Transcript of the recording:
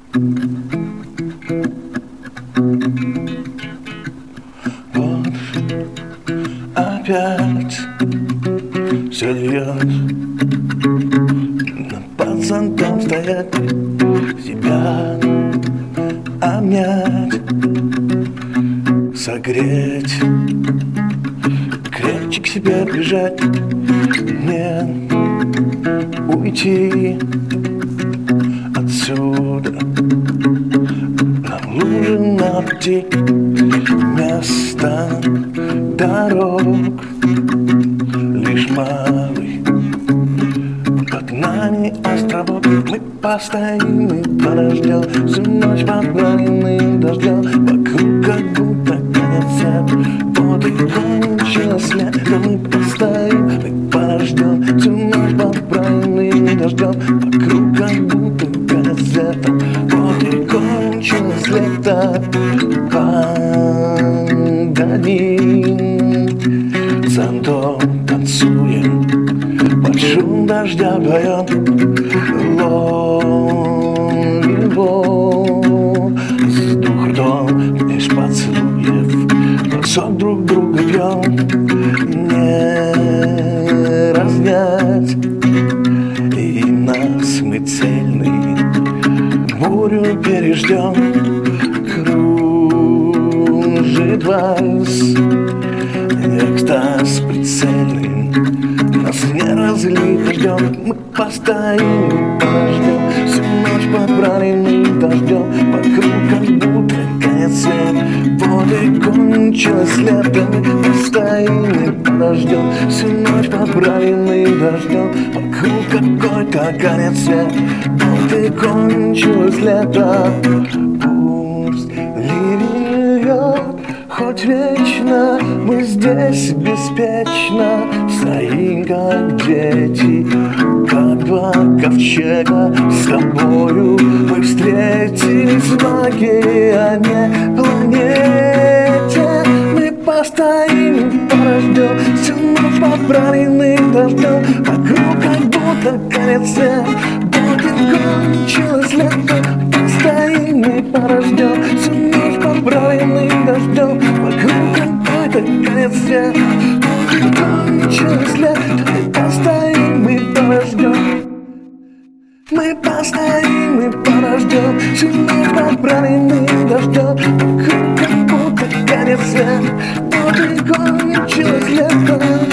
Вот опять все льет. Под зонтом стоять, себя обнять, согреть, крепче к себе прижать. Нет, уйти отсюда. Нам лужи на пути, места дорог лишь малый. Под нами островок, мы постоим и подождем всю ночь под бранным дождем. Вокруг как будто конец свет, вот и кончилось лето. Мы постоим, мы подождем всю ночь под бранным дождем. Вокруг как будто конец света, вот и кончилось лето. Погоди, зонтом танцуем, под шум дождя вдвоем. Ловим воздух ртом, лишь поцелуев, сок друг друга пьем. Не разнять и нас, мы цельны, бурю переждем. Кружит вальс, экстаз прицельный, нас не разлито ждем. Мы постоим и подождем всю ночь под бранным дождем. Вокруг как будто конец свет, вот и кончилось лето. Мы постоим и подождем всю ночь под бранным дождем. Вокруг какой-то конец свет, вот и кончилось лето. Пусть ливень льет, хоть вечно мы здесь беспечно стоим, как дети, как два ковчега. С тобою мы встретились в океане, планете. Мы постоим и подождем всю ночь под бранным дождем. Вокруг как будто конец свет, вот и кончилось лето. Постоим и подождем всю ночь под бранным дождем. Вокруг какой-то конец свет, вот и кончилось лето. Мы постоим и подождем. Мы постоим и подождем всю ночь под бранным дождем. Вокруг как будто конец свет, вот и кончилось лето.